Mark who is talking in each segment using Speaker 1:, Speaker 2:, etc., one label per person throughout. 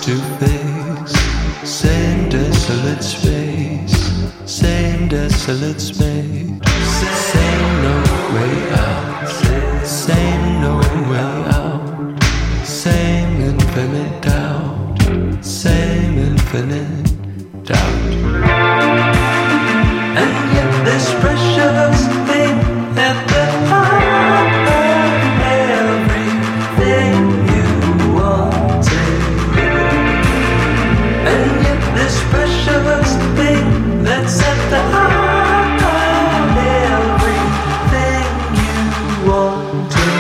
Speaker 1: to face, same desolate space, same desolate space, same no way out, same no way out, same infinite doubt, same infinite doubt. And yet this precious thing at the heart of everything you wanted. And yet this precious thing that's at the heart of everything you wanted.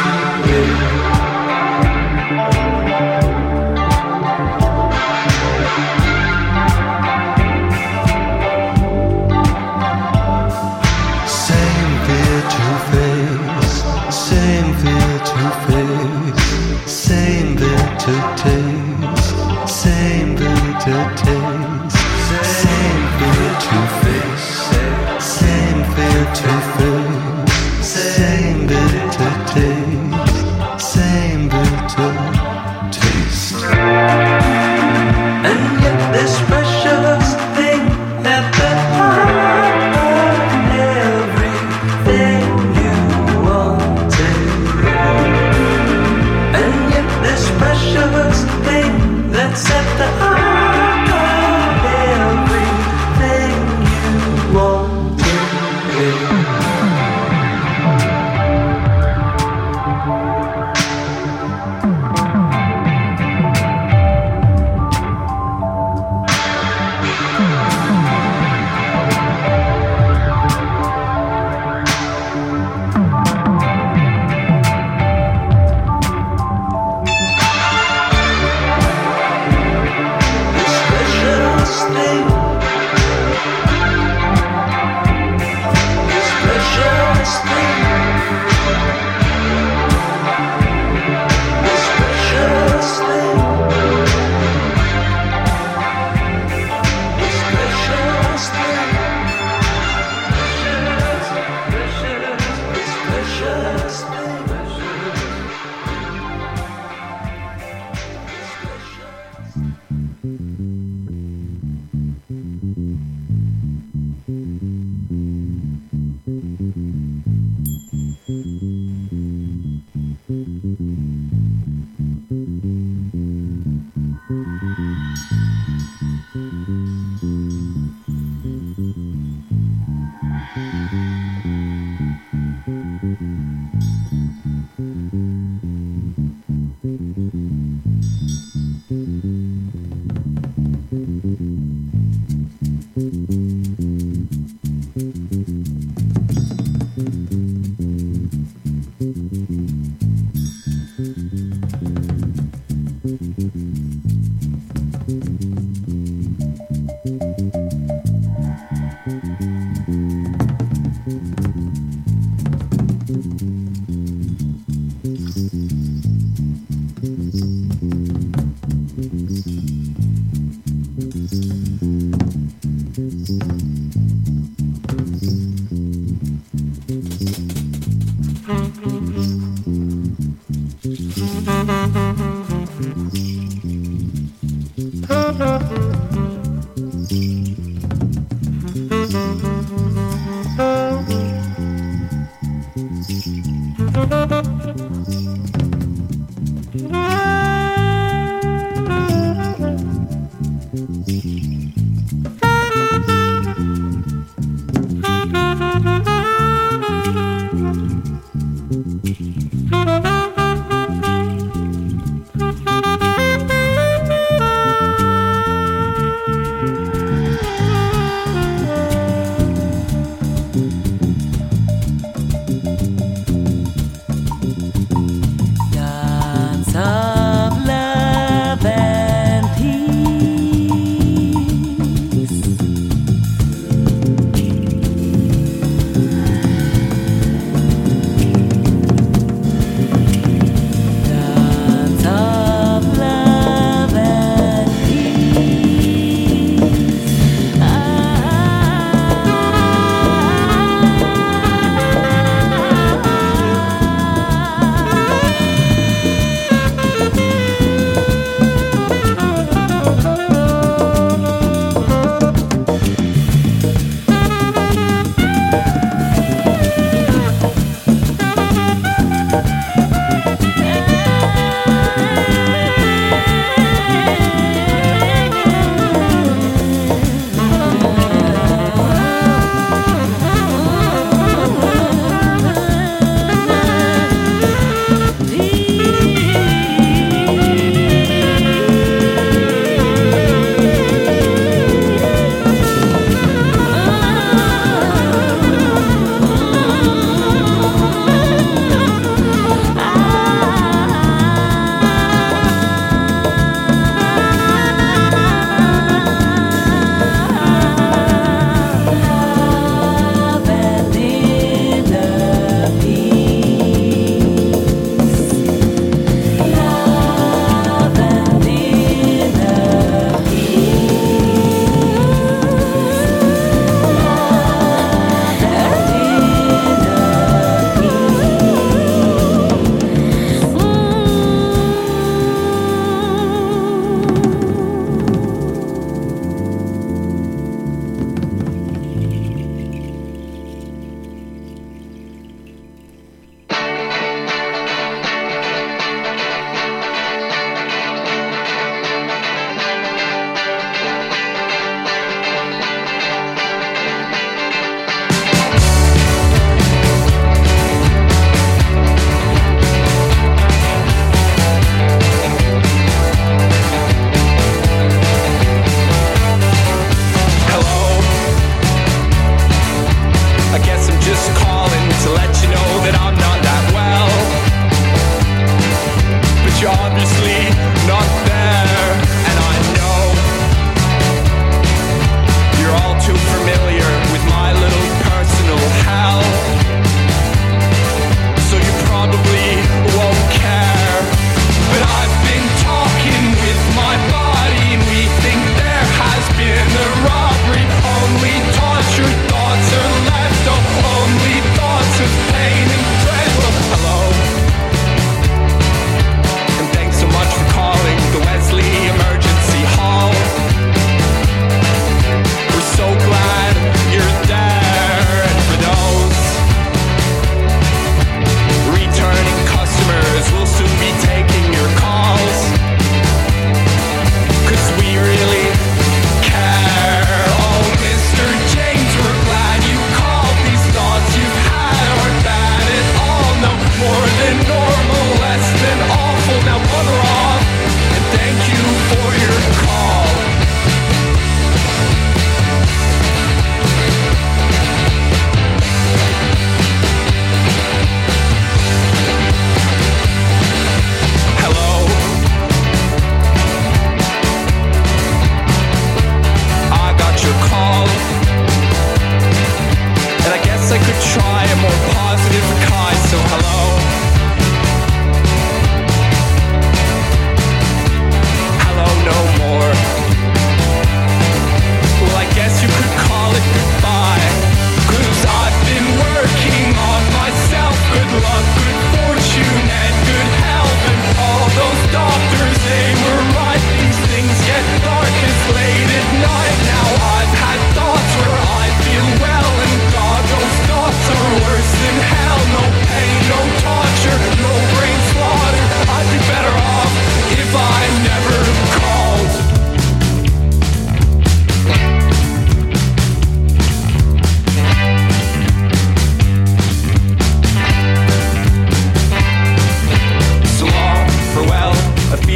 Speaker 1: Same fear to face, same fear to face, same bitter taste, same bitter taste, same fear to face, same fear to face, same bitter taste, same bitter taste. And yet this precious thing at the heart of everything you wanted. And yet this precious thing that's at the heart of everything you wanted.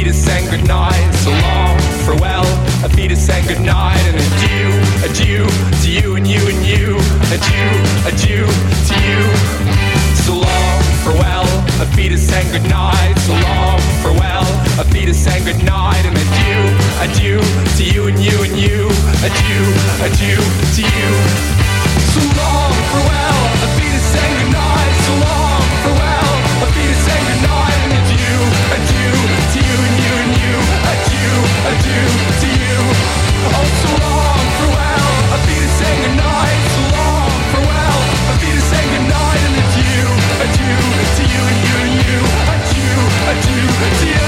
Speaker 2: Afita saying goodnight, so long, farewell. Afita saying goodnight, and adieu, adieu to you and you and you. Adieu, adieu to you. So long, farewell. Afita saying goodnight, so long, farewell. Afita saying goodnight, and adieu, adieu to you and you and you. Adieu, adieu to you. So long, farewell. Afita saying goodnight, so long, farewell. Afita saying goodnight, and adieu, adieu to you and you and you. Adieu, adieu to you. Oh, so long, farewell. Afita saying goodnight, so long, farewell. Afita saying goodnight, and adieu, adieu to you and you and you. Adieu, adieu to you.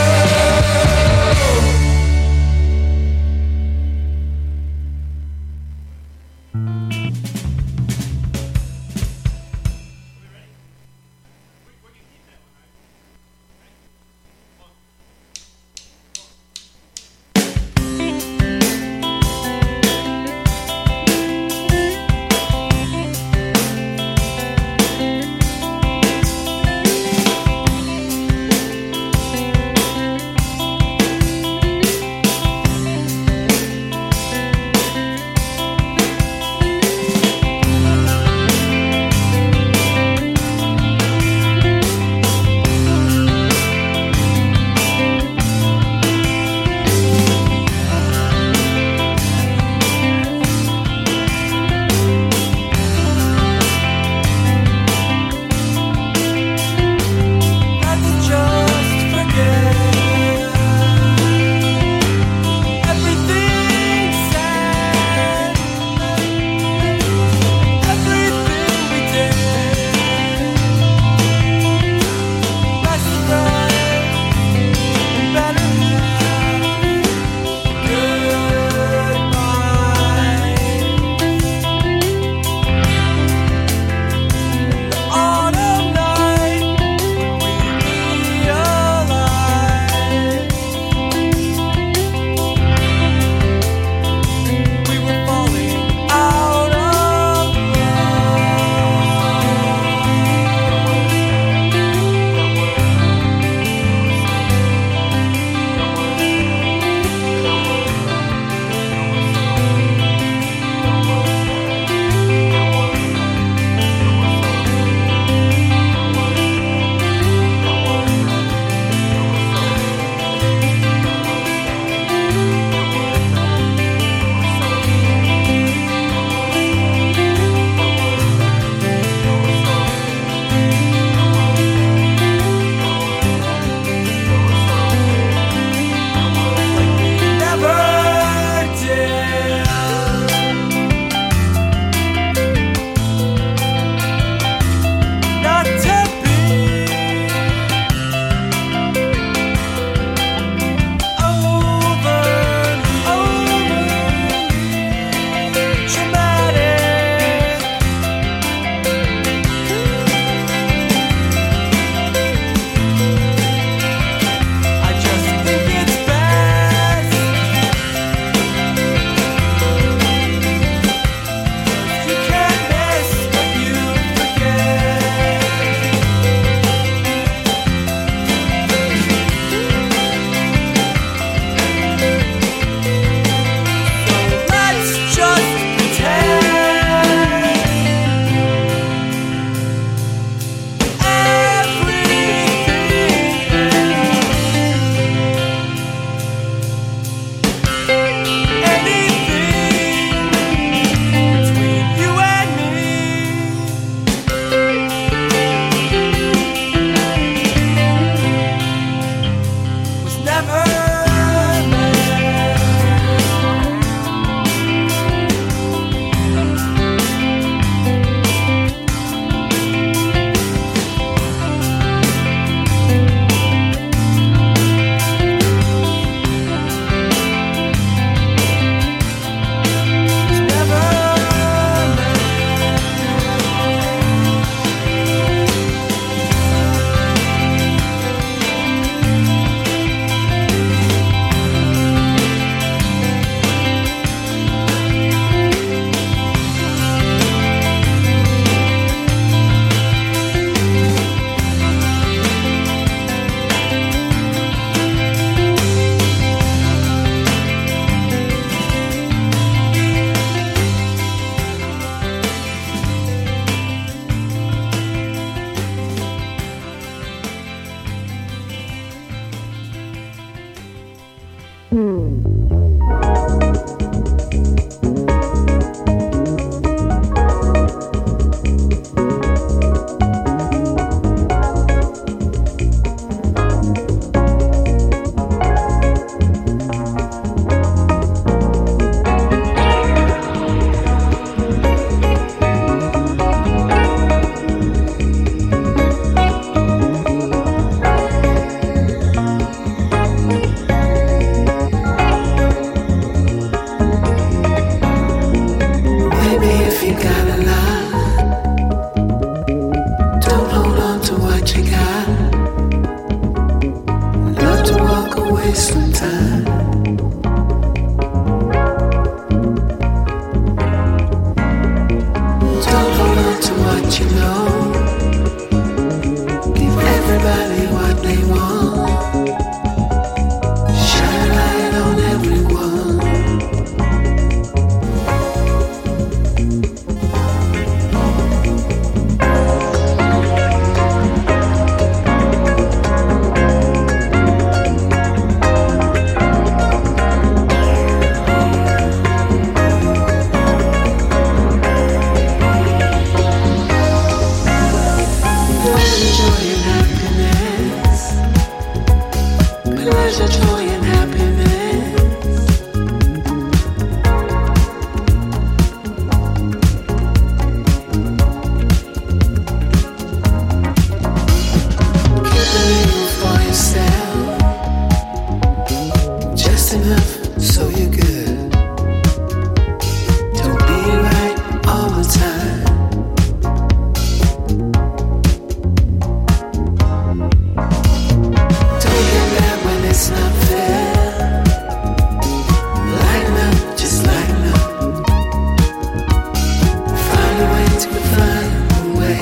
Speaker 1: Pleasure, joy, and happiness. Keep a little for yourself, just enough so you're good. Don't be right all the time. Don't get mad when it's not fair. Lighten up, just lighten up. Find a way to find a way.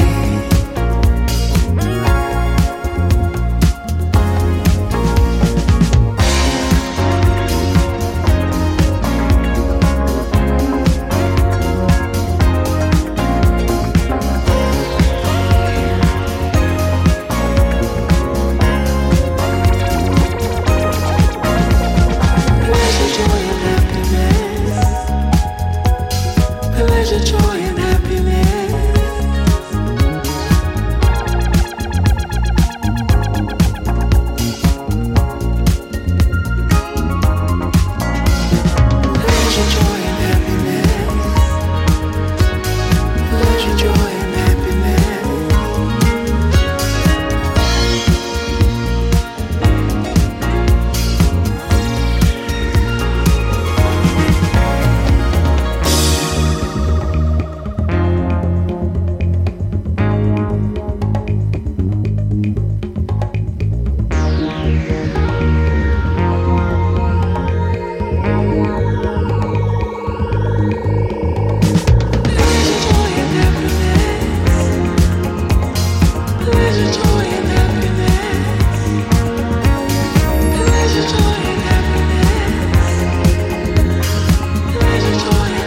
Speaker 1: Pleasure, joy, and happiness. Pleasure, joy, and happiness. Pleasure, joy, and happiness. Pleasure, joy, and happiness. Pleasure, joy, and happiness. Pleasure, joy, and happiness. Pleasure, joy, and happiness. Pleasure, joy, and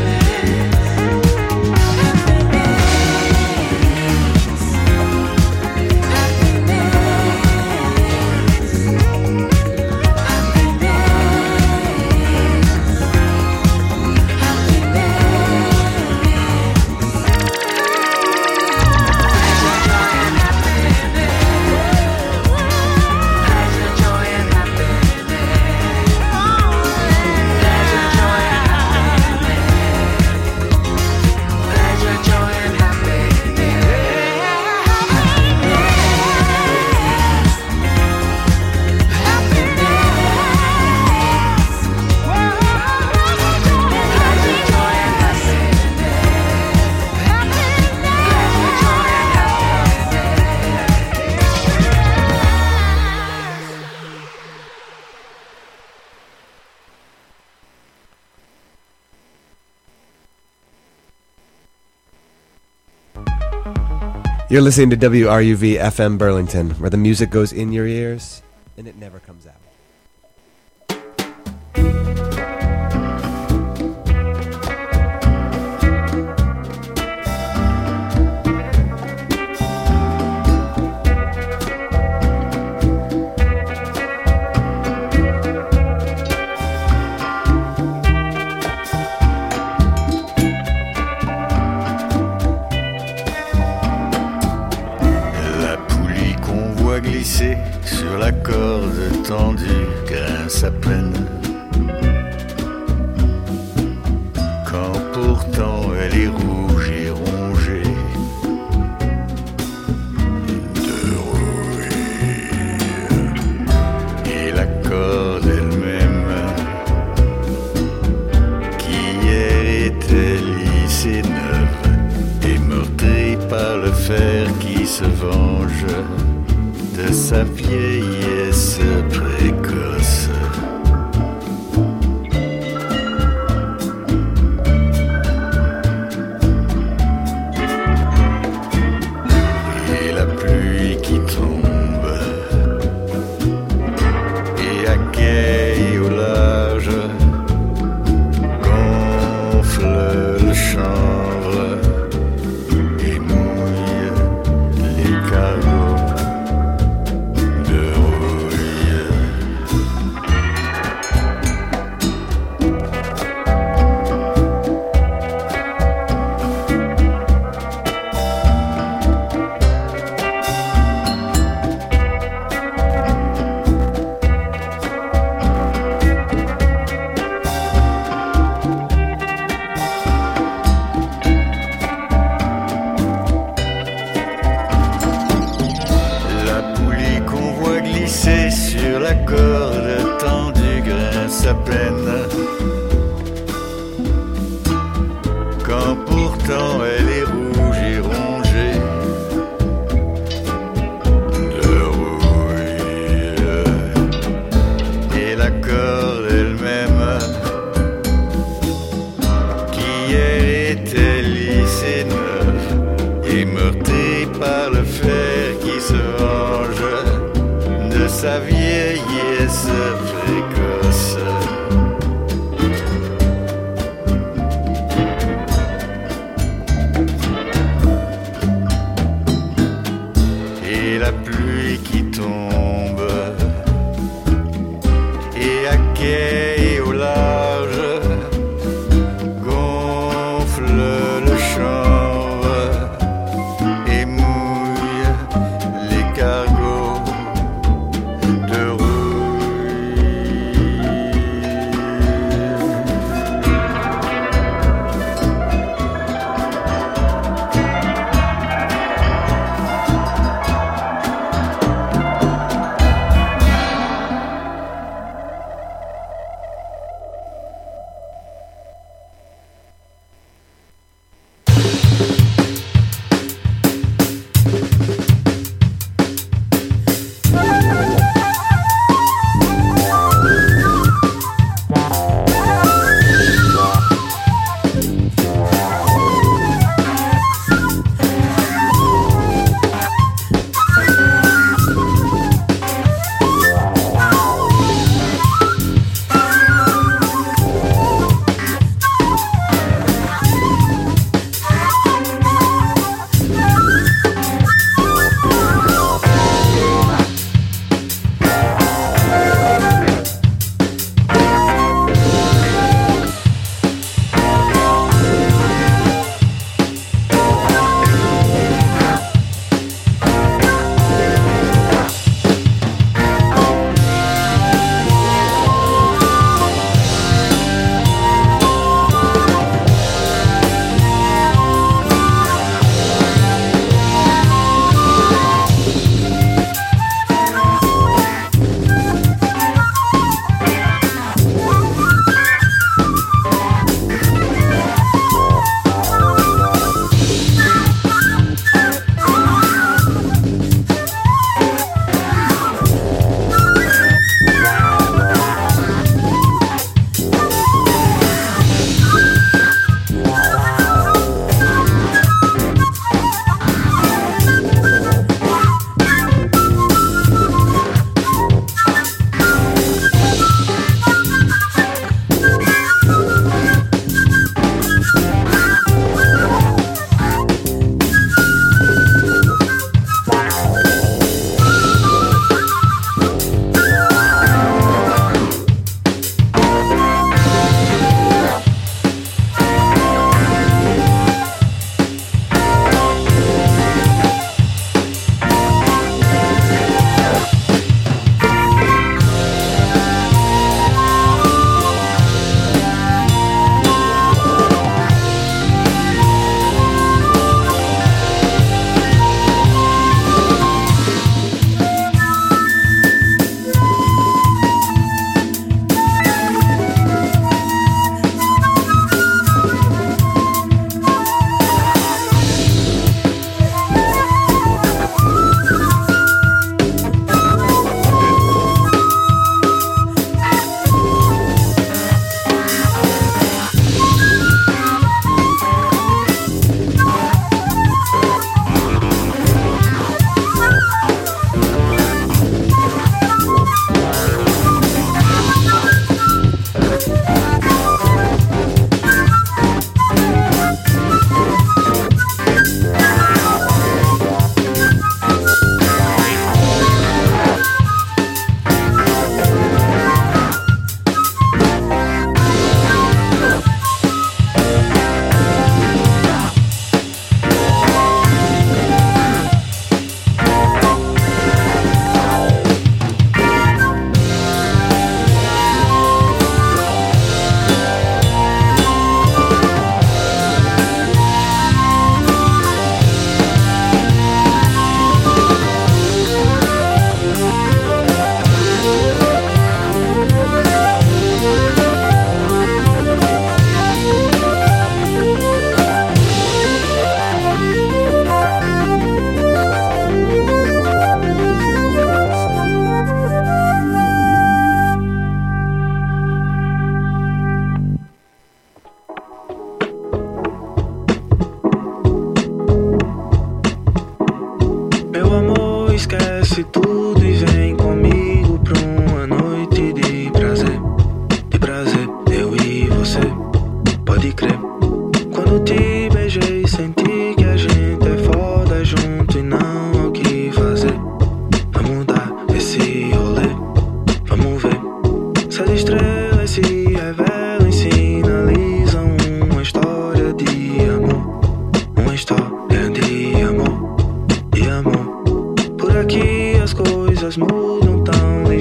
Speaker 3: You're listening to WRUV FM Burlington, where the music goes in your ears and it never comes out.
Speaker 4: La poulie qu'on voit glisser sur la corde tendue grince à peine. Quand pourtant elle est rouge et rongée de rouille. Et la corde elle-même, qui hier était lisse et neuve, est meurtrie par le fer qui se venge de sa vieillesse précoce. Et la pluie qui tombe et à quai au large gonfle le chanvre et mouille les carreaux de rouille. sa peine, quand pourtant elle est rouge et rongée de rouille, et la corde elle-même qui hier était lisse et neuve et meurtrie par le fer qui se venge de sa vieillesse précoce. Et la pluie qui tombe, et à quai et au large, gonfle le chanvre et mouille les cargos de rouille.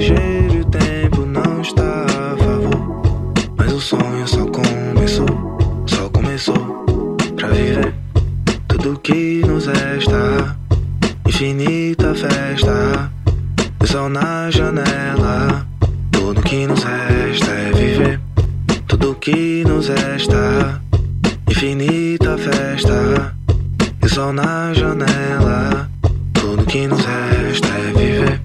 Speaker 5: ligeiro e o tempo não está a favor. Mas o sonho só começou pra viver tudo que nos resta. Infinita festa, o sol na janela. Tudo que nos resta é viver tudo que nos resta. Infinita festa, o sol na janela. Tudo que nos resta é viver.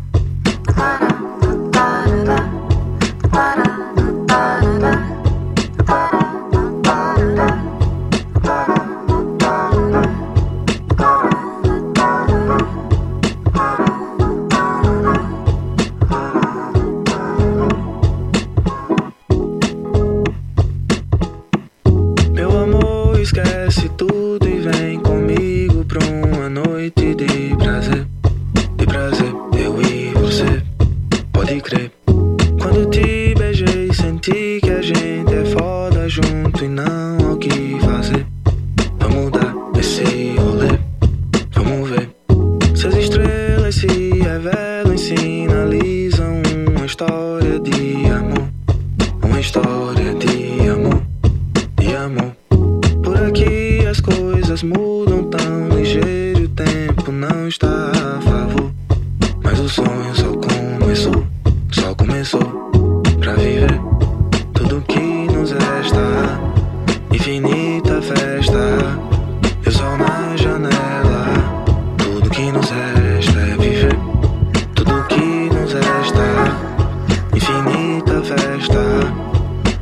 Speaker 5: Meu amor, esquece tudo e vem comigo pra uma noite de prazer. De prazer, eu e você, pode crer. Quando te beijei, senti que a gente é foda junto e não há o que fazer. Vamos dar esse rolê, vamos ver se as estrelas se revelam e sinalizam uma história de amor. Uma história de amor, de amor. Por aqui as coisas mudam tão ligeiro e o tempo não está a favor. Mas o sonho só começou pra viver tudo que nos resta. Infinita festa, e o sol na janela. Tudo que nos resta é viver tudo que nos resta. Infinita festa,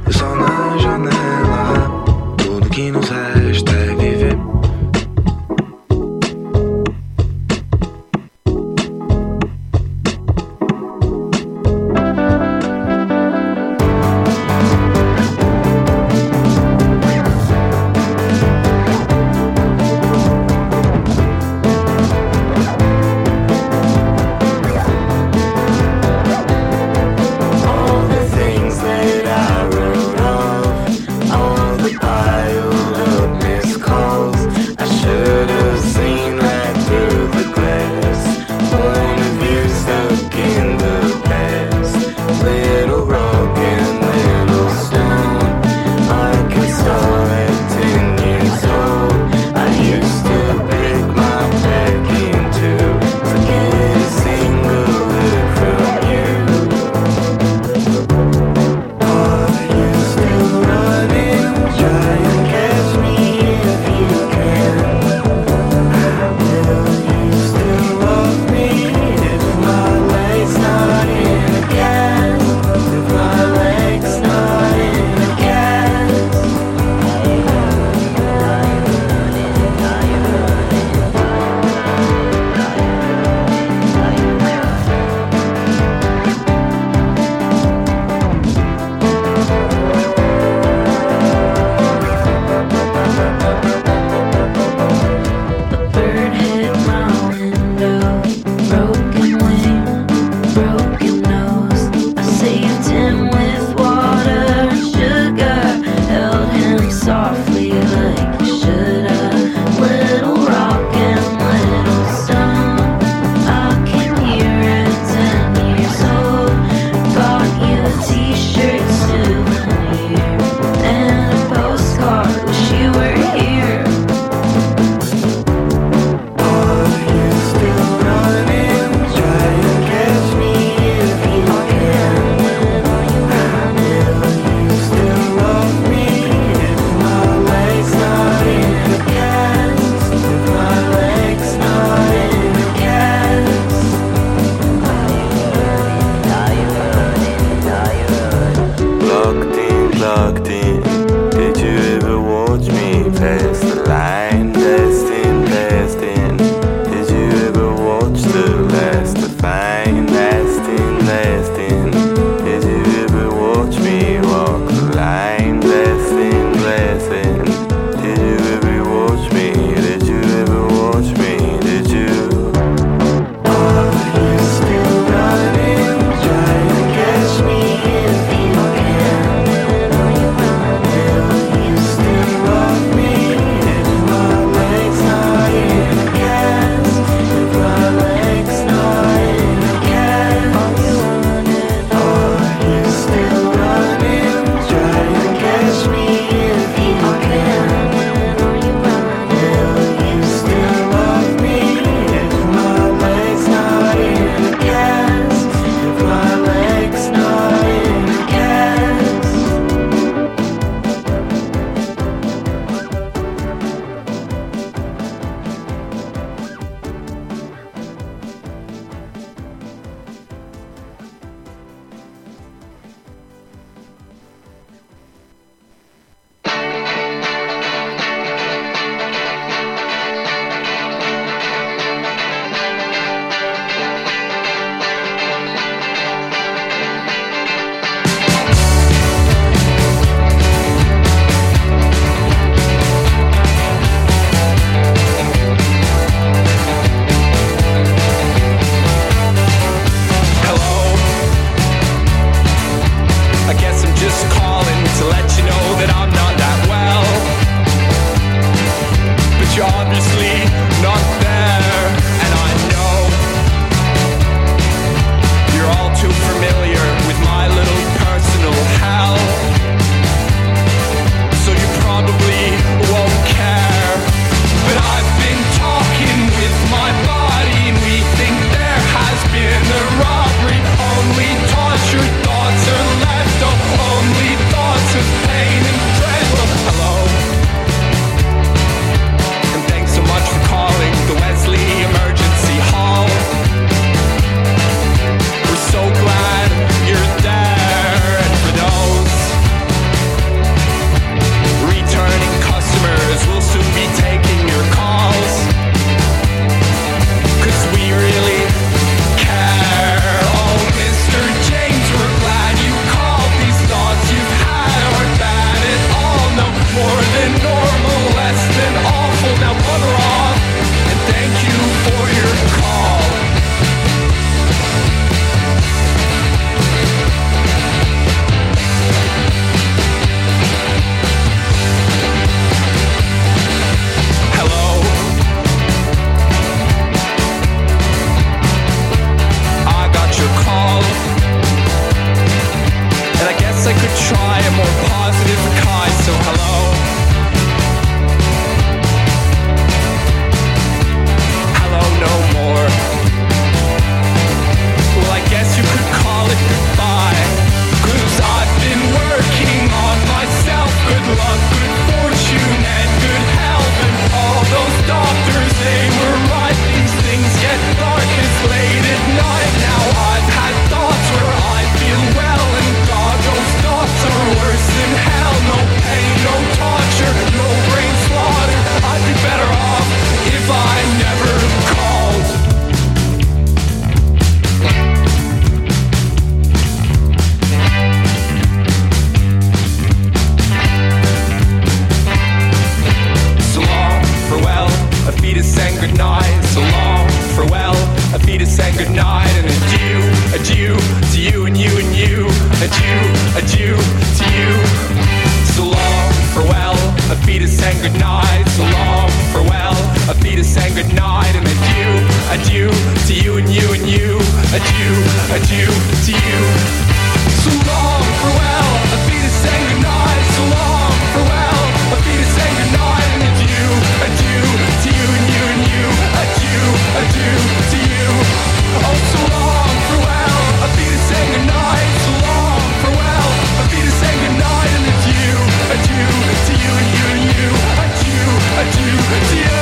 Speaker 2: adieu, adieu to you. So long, farewell, a fetus and good night. So long, farewell, a fetus and good night. And adieu, adieu to you and you and you. Adieu, adieu to you. So long, farewell, a fetus and good night. So long, farewell, a fetus and good night. And adieu, adieu to you and you and you. Adieu, adieu to you. Oh, so long, farewell, a fetus and good night. So long, farewell, a fetus and good night. And adieu, adieu to you and you and you. Adieu, adieu to you.